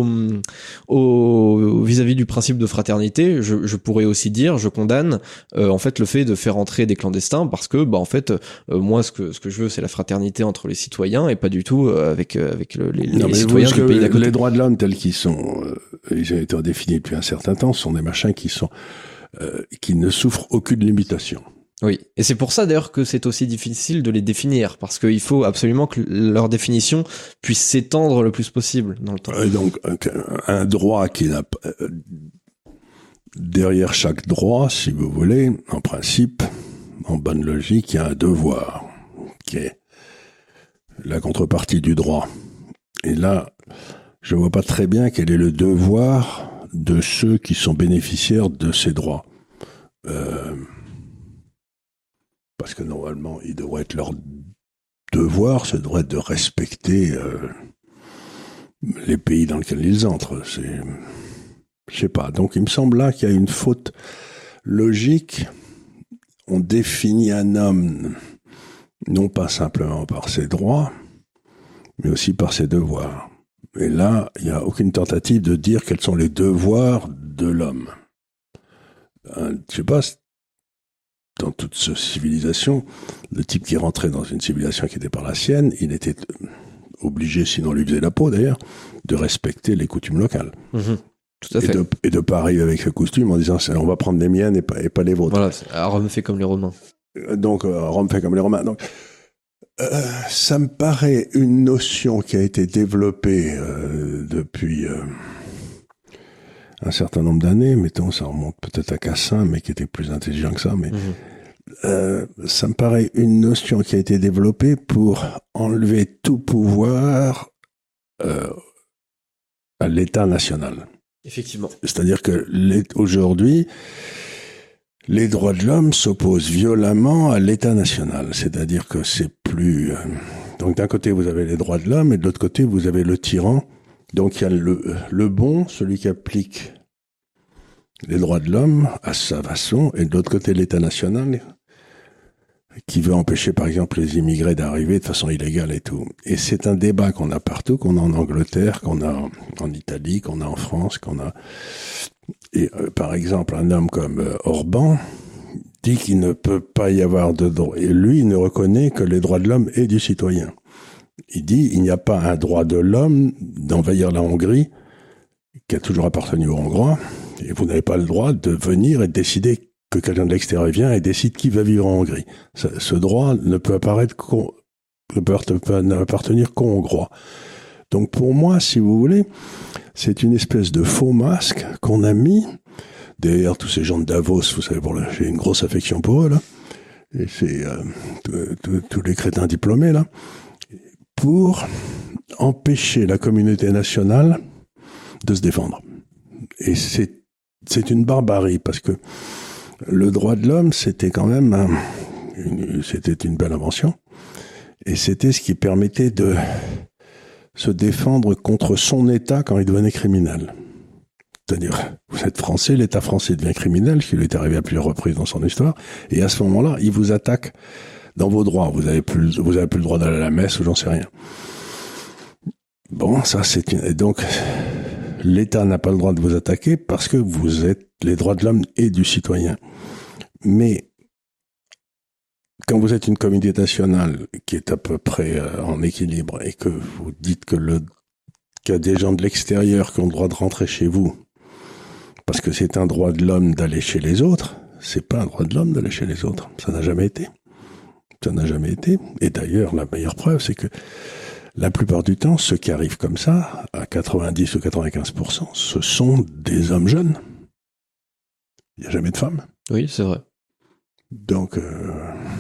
au, vis-à-vis du principe de fraternité, je, je pourrais aussi dire, je condamne euh, en fait le fait de faire entrer des clandestins parce que bah en fait euh, moi ce que ce que je veux c'est la fraternité entre les citoyens et pas du tout euh, avec avec le, les, non, les citoyens du pays d'à côté. Les droits de l'homme tels qu'ils sont, euh, ils ont été définis depuis un certain temps, sont des machins qui sont euh, qui ne souffrent aucune limitation. Oui, et c'est pour ça d'ailleurs que c'est aussi difficile de les définir, parce qu'il faut absolument que leur définition puisse s'étendre le plus possible dans le temps. Et donc, un, un droit qui n'a pas... Derrière chaque droit, si vous voulez, en principe, en bonne logique, il y a un devoir, qui est la contrepartie du droit. Et là, je vois pas très bien quel est le devoir de ceux qui sont bénéficiaires de ces droits. Euh... Parce que normalement, il devrait être leur devoir, ça devrait être de respecter euh, les pays dans lesquels ils entrent. C'est, je sais pas. Donc, il me semble là qu'il y a une faute logique. On définit un homme non pas simplement par ses droits, mais aussi par ses devoirs. Et là, il n'y a aucune tentative de dire quels sont les devoirs de l'homme. Un, je sais pas. dans toute cette civilisation, le type qui rentrait dans une civilisation qui n'était pas la sienne, il était obligé, sinon on lui faisait la peau d'ailleurs, de respecter les coutumes locales. Mmh. Tout à fait. Et de, et de pas arriver avec ce costume en disant on va prendre les miennes et pas, et pas les vôtres. Voilà, à Rome fait comme les Romains. Donc, euh, Rome fait comme les Romains. Donc, euh, ça me paraît une notion qui a été développée euh, depuis euh, un certain nombre d'années. Mettons, ça remonte peut-être à Cassin, mais qui était plus intelligent que ça. Mais mmh. euh, ça me paraît une notion qui a été développée pour enlever tout pouvoir euh, à l'État national. Effectivement. C'est-à-dire que les, aujourd'hui, les droits de l'homme s'opposent violemment à l'État national. C'est-à-dire que c'est plus... Euh, donc d'un côté, vous avez les droits de l'homme, et de l'autre côté, vous avez le tyran. Donc il y a le, le bon, celui qui applique les droits de l'homme à sa façon, et de l'autre côté, l'État national, qui veut empêcher, par exemple, les immigrés d'arriver de façon illégale et tout. Et c'est un débat qu'on a partout, qu'on a en Angleterre, qu'on a en Italie, qu'on a en France, qu'on a... Et euh, par exemple, un homme comme euh, Orban dit qu'il ne peut pas y avoir de droit. Et lui, il ne reconnaît que les droits de l'homme et du citoyen. Il dit il n'y a pas un droit de l'homme d'envahir la Hongrie, qui a toujours appartenu aux Hongrois, et vous n'avez pas le droit de venir et de décider que quelqu'un de l'extérieur vient et décide qui va vivre en Hongrie. Ce, ce droit ne peut apparaître qu'au, ne peut appartenir qu'aux Hongrois. Donc pour moi, si vous voulez, c'est une espèce de faux masque qu'on a mis derrière tous ces gens de Davos. Vous savez, bon, là, j'ai une grosse affection pour eux là, et c'est euh, tous les crétins diplômés là, pour empêcher la communauté nationale de se défendre. Et c'est c'est une barbarie parce que le droit de l'homme, c'était quand même un, une, c'était une belle invention, et c'était ce qui permettait de se défendre contre son État quand il devenait criminel. C'est-à-dire, vous êtes français, l'État français devient criminel, ce qui lui est arrivé à plusieurs reprises dans son histoire, et à ce moment-là, il vous attaque dans vos droits. Vous avez plus, vous avez plus le droit d'aller à la messe ou j'en sais rien. Bon, ça c'est une... Et donc, l'État n'a pas le droit de vous attaquer parce que vous êtes les droits de l'homme et du citoyen. Mais quand vous êtes une communauté nationale qui est à peu près euh, en équilibre et que vous dites que le qu'il y a des gens de l'extérieur qui ont le droit de rentrer chez vous parce que c'est un droit de l'homme d'aller chez les autres, c'est pas un droit de l'homme d'aller chez les autres. Ça n'a jamais été. Ça n'a jamais été. Et d'ailleurs, la meilleure preuve, c'est que la plupart du temps, ceux qui arrivent comme ça, à quatre-vingt-dix ou quatre-vingt-quinze pour cent, ce sont des hommes jeunes. Il n'y a jamais de femmes. Oui, c'est vrai. Donc, euh,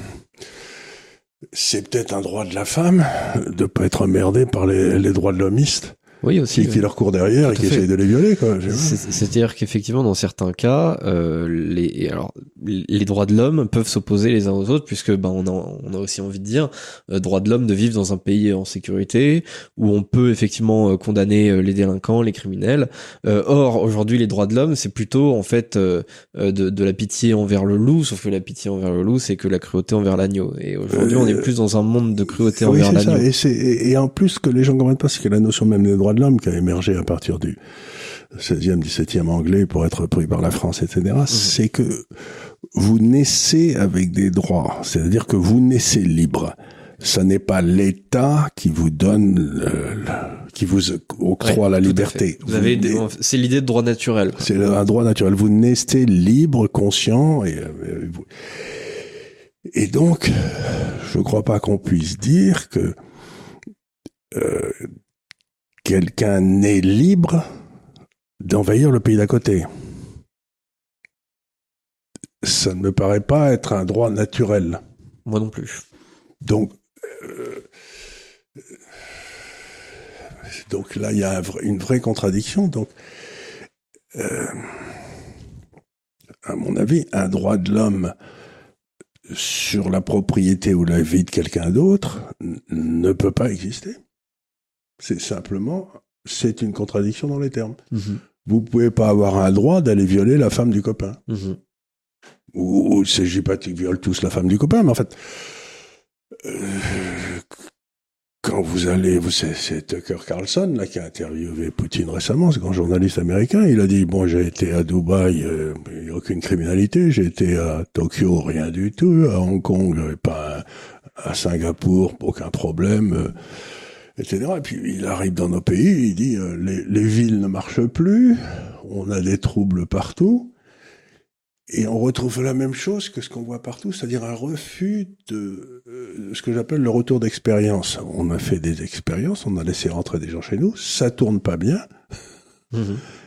c'est peut-être un droit de la femme de pas être emmerdée par les, les droits de l'homiste. Oui, aussi. Qui, oui. qui leur courent derrière et qui essayent de les violer, quoi. C'est, c'est-à-dire qu'effectivement, dans certains cas, euh, les, alors, les droits de l'homme peuvent s'opposer les uns aux autres, puisque, ben, on a, on a aussi envie de dire, euh, droit de l'homme de vivre dans un pays en sécurité, où on peut effectivement euh, condamner euh, les délinquants, les criminels. Euh, or, aujourd'hui, les droits de l'homme, c'est plutôt, en fait, euh, de, de la pitié envers le loup, sauf que la pitié envers le loup, c'est que la cruauté envers l'agneau. Et aujourd'hui, euh, on est plus dans un monde de cruauté oui, envers c'est l'agneau. Ça. Et, c'est, et, et en plus, ce que les gens ne comprennent pas, c'est que la notion même des droits de l'homme qui a émergé à partir du seizième, dix-septième anglais pour être pris par la France, et cetera, mmh. c'est que vous naissez avec des droits. C'est-à-dire que vous naissez libre. Ça n'est pas l'État qui vous donne, le, le, qui vous octroie ouais, la liberté. Vous, vous avez, des, c'est l'idée de droit naturel. C'est un droit naturel. Vous naissez libre, conscient, et, et, et donc, je ne crois pas qu'on puisse dire que euh, quelqu'un n'est libre d'envahir le pays d'à côté. Ça ne me paraît pas être un droit naturel. Moi non plus. Donc, euh, donc là, il y a un vrai, une vraie contradiction. Donc, euh, à mon avis, un droit de l'homme sur la propriété ou la vie de quelqu'un d'autre n- ne peut pas exister. C'est simplement, c'est une contradiction dans les termes. Mmh. Vous pouvez pas avoir un droit d'aller violer la femme du copain. Mmh. Ou, ou c'est, je dis pas qu'ils violent tous la femme du copain, mais en fait, euh, quand quand vous allez, vous c'est, c'est Tucker Carlson là qui a interviewé Poutine récemment, c'est un grand journaliste américain. Il a dit bon, j'ai été à Dubaï, euh, il n'y a aucune criminalité. J'ai été à Tokyo, rien du tout. À Hong Kong, pas. À Singapour, aucun problème. Euh, et cetera. Et puis il arrive dans nos pays, il dit euh, les, les villes ne marchent plus, on a des troubles partout, et on retrouve la même chose que ce qu'on voit partout, c'est-à-dire un refus de euh, ce que j'appelle le retour d'expérience. On a fait des expériences, on a laissé rentrer des gens chez nous, ça tourne pas bien, mmh.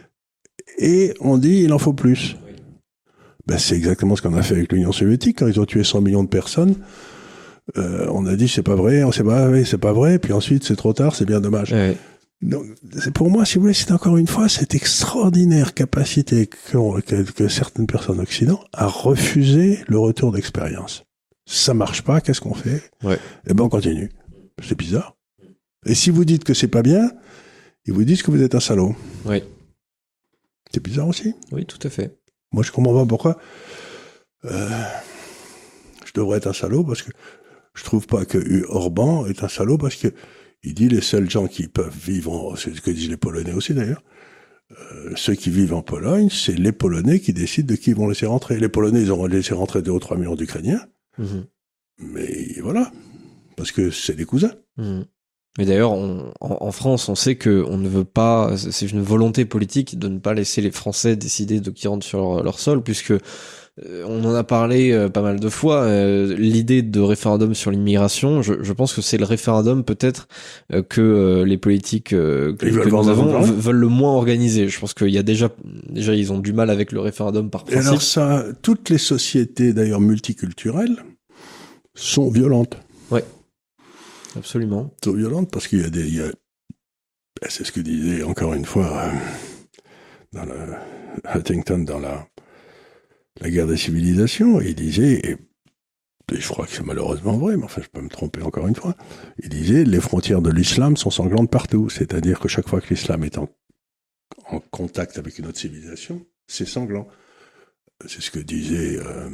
et on dit il en faut plus. Oui. Ben, c'est exactement ce qu'on a fait avec l'Union soviétique quand ils ont tué cent millions de personnes. Euh, on a dit c'est pas vrai, on sait pas, oui, c'est pas vrai, puis ensuite c'est trop tard, c'est bien dommage. Ouais. Donc, c'est pour moi, si vous voulez, c'est encore une fois cette extraordinaire capacité que, que, que certaines personnes d'Occident à refuser le retour d'expérience. Ça marche pas, qu'est-ce qu'on fait ? Ouais. Eh ben on continue. C'est bizarre. Et si vous dites que c'est pas bien, ils vous disent que vous êtes un salaud. Oui. C'est bizarre aussi. Oui, tout à fait. Moi, je comprends pas pourquoi. Euh, je devrais être un salaud parce que je trouve pas que Orban est un salaud parce que il dit les seuls gens qui peuvent vivre, en, c'est ce que disent les Polonais aussi d'ailleurs, euh, ceux qui vivent en Pologne, c'est les Polonais qui décident de qui ils vont laisser rentrer. Les Polonais, ils auront laissé rentrer deux ou trois millions d'Ukrainiens, mmh. mais voilà, parce que c'est des cousins. Mmh. Mais d'ailleurs, on, en, en France, on sait qu'on ne veut pas, c'est une volonté politique de ne pas laisser les Français décider de qui rentre sur leur, leur sol, puisque on en a parlé euh, pas mal de fois, euh, l'idée de référendum sur l'immigration, je, je pense que c'est le référendum peut-être euh, que euh, les politiques euh, que, que nous avons v- veulent le moins organiser. Je pense qu'il y a déjà, déjà ils ont du mal avec le référendum par principe. Et alors ça, toutes les sociétés d'ailleurs multiculturelles sont violentes. Ouais, absolument. Sont violentes parce qu'il y a des, il y a, ben c'est ce que disait encore une fois euh, dans le Huntington dans la La guerre des civilisations, il disait, et je crois que c'est malheureusement vrai, mais enfin je peux me tromper encore une fois, il disait les frontières de l'islam sont sanglantes partout, c'est-à-dire que chaque fois que l'islam est en, en contact avec une autre civilisation, c'est sanglant. C'est ce que disait euh,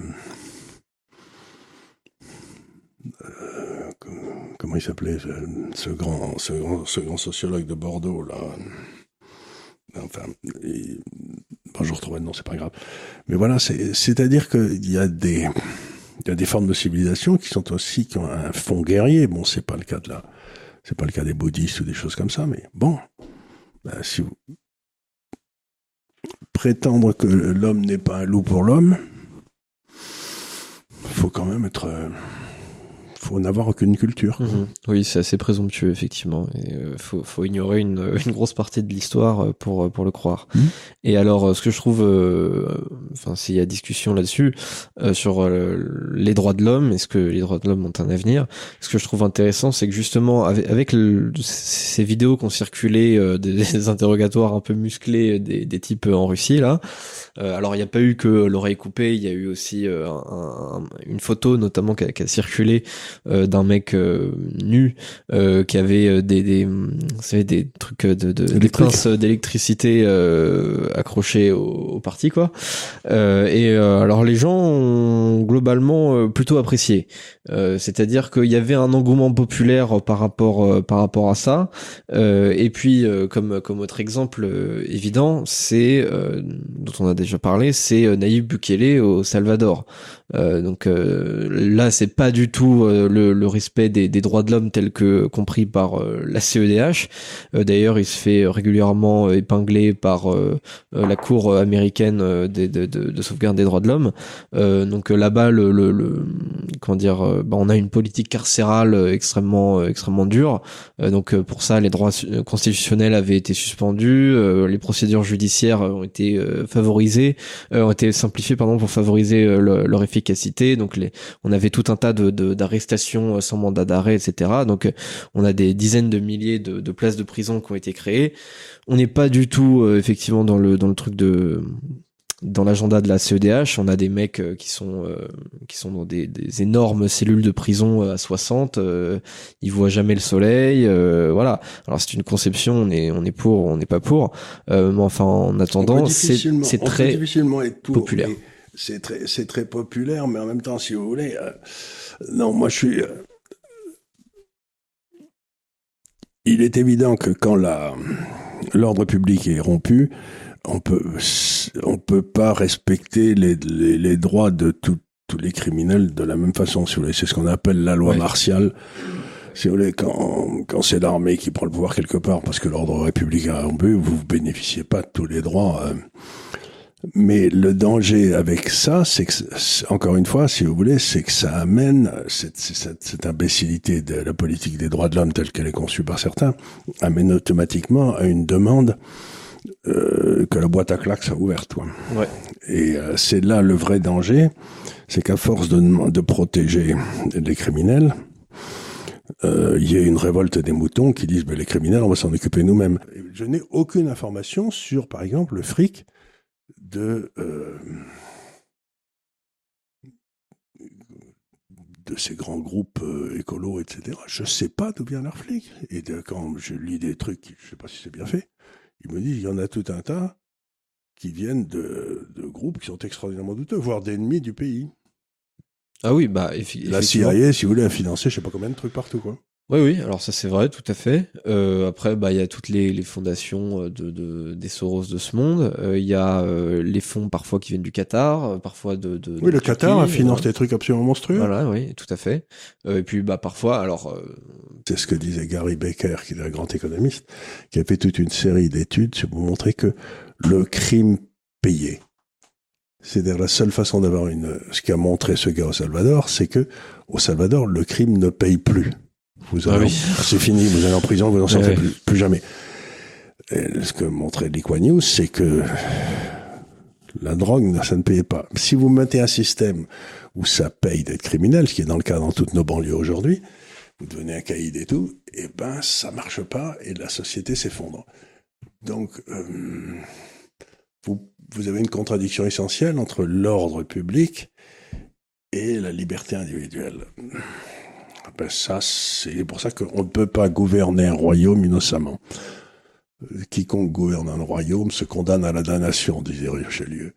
euh, comment il s'appelait ce, ce, grand, ce, grand, ce grand sociologue de Bordeaux là. Enfin, et, bon, je retrouve le nom, c'est pas grave. Mais voilà, c'est, c'est-à-dire qu'il y a des, il y a des formes de civilisation qui sont aussi, qui ont un fond guerrier. Bon, c'est pas le cas de la, c'est pas le cas des bouddhistes ou des choses comme ça, mais bon, ben, si vous prétendre que l'homme n'est pas un loup pour l'homme, faut quand même être, euh, faut n'avoir aucune culture. Mmh. Oui, c'est assez présomptueux, effectivement. Il euh, faut, faut ignorer une, une grosse partie de l'histoire pour, pour le croire. Mmh. Et alors, ce que je trouve, euh, enfin, s'il y a discussion là-dessus, euh, sur euh, les droits de l'homme, est-ce que les droits de l'homme ont un avenir ? Ce que je trouve intéressant, c'est que justement, avec, avec le, ces vidéos qui ont circulé, euh, des, des interrogatoires un peu musclés des, des types en Russie, là, euh, alors il n'y a pas eu que l'oreille coupée, il y a eu aussi euh, un, un, une photo, notamment, qui a, qui a circulé, Euh, d'un mec euh, nu euh, qui avait euh, des des vous savez, des trucs de, de des pinces d'électricité euh, accrochées au, au parti quoi euh, et euh, alors les gens ont globalement euh, plutôt apprécié, euh, c'est-à-dire qu'il y avait un engouement populaire par rapport euh, par rapport à ça, euh, et puis euh, comme comme autre exemple euh, évident, c'est euh, dont on a déjà parlé, c'est euh, Nayib Bukele au Salvador. Euh, donc euh, là, c'est pas du tout euh, le, le respect des, des droits de l'homme tel que compris par euh, la C E D H. Euh, d'ailleurs, il se fait régulièrement épingler par euh, la Cour américaine euh, de, de, de, de sauvegarde des droits de l'homme. Euh, donc là-bas, le, le, le comment dire, euh, bah, on a une politique carcérale extrêmement euh, extrêmement dure. Euh, donc euh, pour ça, les droits constitutionnels avaient été suspendus, euh, les procédures judiciaires ont été euh, favorisées, euh, ont été simplifiées pardon pour favoriser euh, le, leur efficacité. Donc les, on avait tout un tas de, de d'arrestations sans mandat d'arrêt, et cetera. Donc on a des dizaines de milliers de, de places de prison qui ont été créées. On n'est pas du tout euh, effectivement dans le dans le truc de dans l'agenda de la C E D H. On a des mecs euh, qui sont euh, qui sont dans des, des énormes cellules de prison euh, à soixante. Euh, ils voient jamais le soleil. Euh, voilà. Alors c'est une conception. On est on est pour, on n'est pas pour. Euh, mais enfin en attendant, c'est c'est très difficilement être pour, populaire. C'est très, c'est très populaire, mais en même temps, si vous voulez, euh, non, moi je suis, euh, il est évident que quand la, l'ordre public est rompu, on peut, on peut pas respecter les, les, les droits de tout, tous les criminels de la même façon. Si vous voulez, c'est ce qu'on appelle la loi ouais. martiale. Si vous voulez, quand, quand c'est l'armée qui prend le pouvoir quelque part parce que l'ordre républicain a rompu, vous ne bénéficiez pas de tous les droits. Euh. Mais le danger avec ça, c'est que, encore une fois, si vous voulez, c'est que ça amène cette, cette, cette imbécilité de la politique des droits de l'homme telle qu'elle est conçue par certains, amène automatiquement à une demande euh, que la boîte à claques soit ouverte. Quoi. Ouais. Et euh, c'est là le vrai danger, c'est qu'à force de, de protéger les criminels, Euh, il y a une révolte des moutons qui disent ben, les criminels, on va s'en occuper nous-mêmes. Je n'ai aucune information sur, par exemple, le fric de euh, de ces grands groupes euh, écolos, et cetera. Je ne sais pas d'où vient leur flic. Et de, quand je lis des trucs, je ne sais pas si c'est bien fait, ils me disent il y en a tout un tas qui viennent de, de groupes qui sont extraordinairement douteux, voire d'ennemis du pays. Ah oui, bah effi- la C I A, si vous voulez, a financé je sais pas combien de trucs partout, quoi. Oui, oui, alors ça c'est vrai, tout à fait. Euh, après, bah il y a toutes les, les fondations de, de des Soros de ce monde. Il euh, y a euh, les fonds parfois qui viennent du Qatar, euh, parfois de. de oui, de le Turquie, Qatar finance euh, des trucs absolument monstrueux. Voilà, oui, tout à fait. Euh, et puis bah parfois, alors. Euh... C'est ce que disait Gary Becker, qui est un grand économiste, qui a fait toute une série d'études pour montrer que le crime payé. C'est-à-dire la seule façon d'avoir une, ce qu'a montré ce gars au Salvador, c'est que au Salvador, le crime ne paye plus. Vous allez, ah oui. en, c'est fini, vous allez en prison, vous n'en sortez oui. plus, plus jamais. Et ce que montrait Lee Kuan Yew, c'est que la drogue, ça ne payait pas. Si vous mettez un système où ça paye d'être criminel, ce qui est dans le cas dans toutes nos banlieues aujourd'hui, vous devenez un caïd et tout, et ben ça marche pas et la société s'effondre. Donc, euh, vous Vous avez une contradiction essentielle entre l'ordre public et la liberté individuelle. Ben ça, c'est pour ça qu'on ne peut pas gouverner un royaume innocemment. Quiconque gouverne un royaume se condamne à la damnation, disait Richelieu.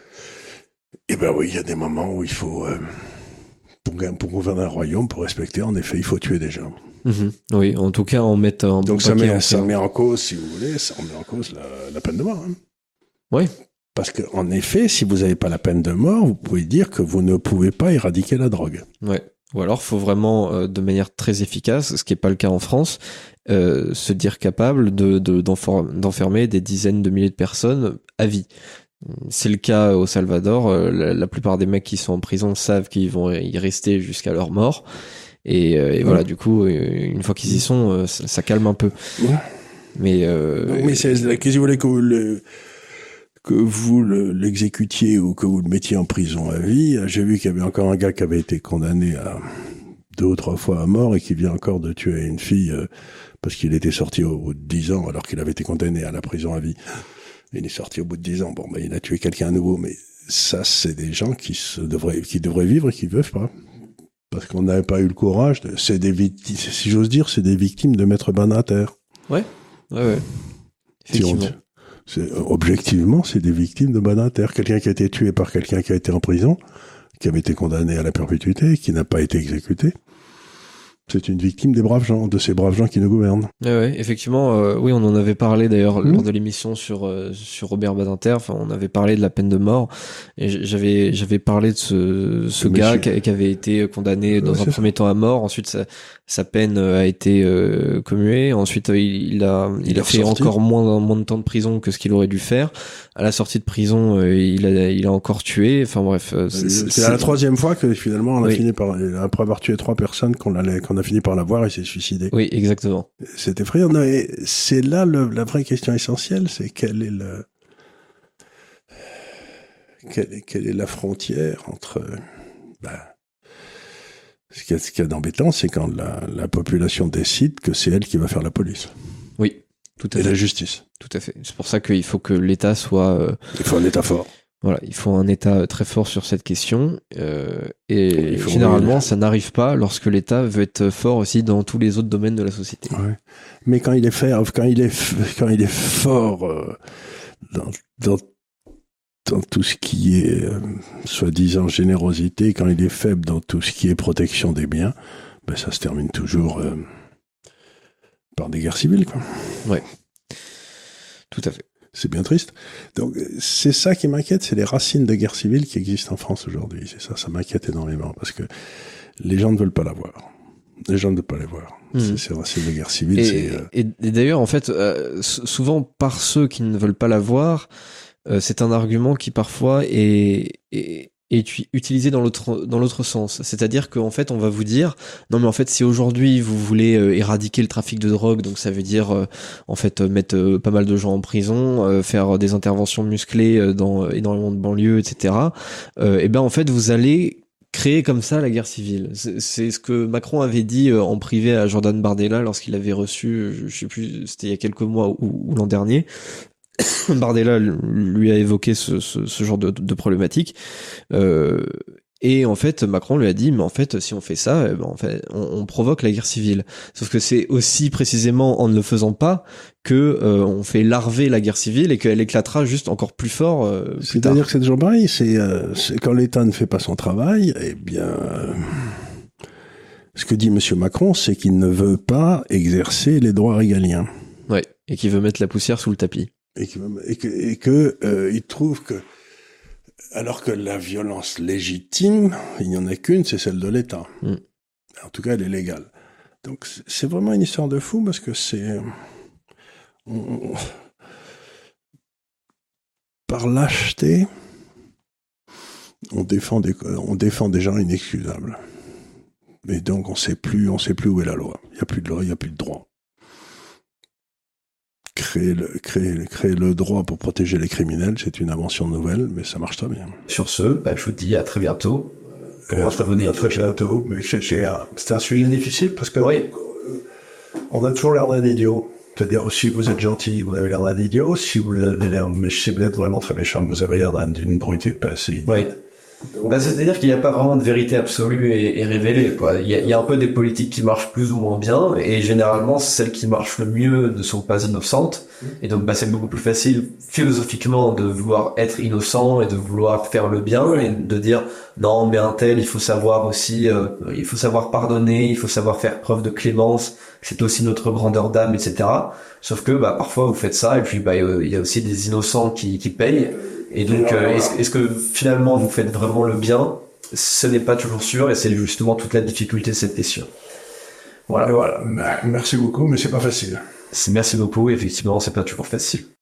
Eh ben oui, il y a des moments où il faut, euh, pour, pour gouverner un royaume, pour respecter, en effet, il faut tuer des gens. Mmh. Oui, en tout cas, en mettant un Donc ça met, ça met en cause, si vous voulez, ça met en cause la, la peine de mort. Hein. Oui. Parce qu'en effet, si vous n'avez pas la peine de mort, vous pouvez dire que vous ne pouvez pas éradiquer la drogue. Ouais. Ou alors, il faut vraiment, euh, de manière très efficace, ce qui n'est pas le cas en France, euh, se dire capable de, de, d'enfer- d'enfermer des dizaines de milliers de personnes à vie. C'est le cas au Salvador. Euh, la, la plupart des mecs qui sont en prison savent qu'ils vont y rester jusqu'à leur mort. Et, euh, et ouais. voilà, du coup, une fois qu'ils y sont, euh, ça, ça calme un peu. Ouais. Mais, euh, Donc, mais c'est, c'est, qu'est-ce que vous voulez que vous le... que vous le, l'exécutiez ou que vous le mettiez en prison à vie. J'ai vu qu'il y avait encore un gars qui avait été condamné à deux ou trois fois à mort et qui vient encore de tuer une fille euh, parce qu'il était sorti au bout de dix ans alors qu'il avait été condamné à la prison à vie. Il est sorti au bout de dix ans. Bon, ben, il a tué quelqu'un à nouveau, mais ça, c'est des gens qui se devraient, qui devraient vivre et qui ne veulent pas. Parce qu'on n'avait pas eu le courage de, c'est des victimes, si j'ose dire, c'est des victimes de Maître Bannater. Ouais, ouais, ouais. Effectivement. Si C'est, objectivement, c'est des victimes de Bannater. Quelqu'un qui a été tué par quelqu'un qui a été en prison, qui avait été condamné à la perpétuité, qui n'a pas été exécuté. C'est une victime des braves gens, de ces braves gens qui nous gouvernent. Ouais, ouais, effectivement, euh, oui, on en avait parlé d'ailleurs mmh. lors de l'émission sur euh, sur Robert Badinter. Enfin, on avait parlé de la peine de mort et j'avais j'avais parlé de ce ce Le gars qui, qui avait été condamné dans ouais, un premier ça. temps à mort. Ensuite, sa, sa peine a été euh, commuée. Ensuite, il, il a il, il a fait ressorti. encore moins moins de temps de prison que ce qu'il aurait dû faire. À la sortie de prison, euh, il a il a encore tué. Enfin bref, euh, c'est, c'est, c'est la troisième fois que finalement on a oui. fini par après avoir tué trois personnes qu'on allait qu'on a fini par la voir et s'est suicidé. Oui, exactement. C'est effrayant. Non, et c'est là le, la vraie question essentielle, c'est quelle est le quelle est, quelle est la frontière entre ben, ce qu'il y a, ce qu'il y a d'embêtant, c'est quand la, la population décide que c'est elle qui va faire la police. Oui, tout à et fait. Et la justice. Tout à fait. C'est pour ça qu'il faut que l'État soit. Euh... Il faut un État fort. Voilà, il faut un État très fort sur cette question euh, et généralement ça n'arrive pas lorsque l'État veut être fort aussi dans tous les autres domaines de la société. Ouais. Mais quand il est fort, quand il est quand il est fort euh, dans, dans dans tout ce qui est euh, soi-disant générosité, quand il est faible dans tout ce qui est protection des biens, ben ça se termine toujours euh, par des guerres civiles, quoi. Ouais, tout à fait. C'est bien triste. Donc, c'est ça qui m'inquiète, c'est les racines de guerre civile qui existent en France aujourd'hui. C'est ça, ça m'inquiète énormément, parce que les gens ne veulent pas la voir. Les gens ne veulent pas les voir. Mmh. C'est ces racines de guerre civile. Et, c'est, euh... et, et d'ailleurs, en fait, euh, souvent par ceux qui ne veulent pas la voir, euh, c'est un argument qui parfois est, est, est utilisé dans l'autre dans l'autre sens. C'est-à-dire qu'en fait, on va vous dire, non mais en fait, si aujourd'hui vous voulez euh, éradiquer le trafic de drogue, donc ça veut dire euh, en fait euh, mettre euh, pas mal de gens en prison, euh, faire des interventions musclées euh, dans énormément de banlieues, et cetera. Euh, et ben en fait, vous allez créer comme ça la guerre civile. C'est, c'est ce que Macron avait dit en privé à Jordan Bardella lorsqu'il avait reçu, je sais plus, c'était il y a quelques mois ou, ou l'an dernier. Bardella lui a évoqué ce, ce, ce genre de, de problématique. Euh, et en fait, Macron lui a dit, mais en fait, si on fait ça, eh ben, en fait, on, on provoque la guerre civile. Sauf que c'est aussi précisément en ne le faisant pas que euh, on fait larver la guerre civile et qu'elle éclatera juste encore plus fort. Euh, plus C'est-à-dire que c'est toujours pareil. C'est, euh, c'est quand l'État ne fait pas son travail, eh bien, euh, ce que dit Monsieur Macron, c'est qu'il ne veut pas exercer les droits régaliens. Ouais, et qu'il veut mettre la poussière sous le tapis. Et que, et que, et que euh, il trouve que, alors que la violence légitime, il n'y en a qu'une, c'est celle de l'État. Mm. En tout cas, elle est légale. Donc, c'est vraiment une histoire de fou parce que c'est, on, par lâcheté, on défend des, on défend des gens inexcusables. Et donc, on sait plus, on sait plus où est la loi. Il y a plus de loi, il y a plus de droit. Créer le, créer, créer le droit pour protéger les criminels, c'est une invention nouvelle, mais ça marche très bien. Sur ce, bah, je vous dis à très bientôt. Euh, à très bientôt, mais c'est, c'est, c'est un sujet difficile parce que oui. On a toujours l'air d'un idiot. C'est-à-dire, si vous êtes gentil, vous avez l'air d'un idiot. Si vous avez l'air, mais si vous êtes vraiment très méchant, vous avez l'air d'une brutalité passée. Oui. Bah, c'est-à-dire qu'il n'y a pas vraiment de vérité absolue et, et révélée, quoi. Il y, a, il y a un peu des politiques qui marchent plus ou moins bien, et généralement, celles qui marchent le mieux ne sont pas innocentes. Et donc, bah, c'est beaucoup plus facile, philosophiquement, de vouloir être innocent et de vouloir faire le bien, et de dire, non, mais un tel, il faut savoir aussi, euh, il faut savoir pardonner, il faut savoir faire preuve de clémence, c'est aussi notre grandeur d'âme, et cetera. Sauf que, bah, parfois, vous faites ça, et puis, bah, il y a aussi des innocents qui, qui payent. Et donc, euh, est-ce, est-ce que finalement vous faites vraiment le bien? Ce n'est pas toujours sûr, et c'est justement toute la difficulté de cette question. Voilà, voilà. Merci beaucoup, mais c'est pas facile. Merci beaucoup, effectivement, c'est pas toujours facile.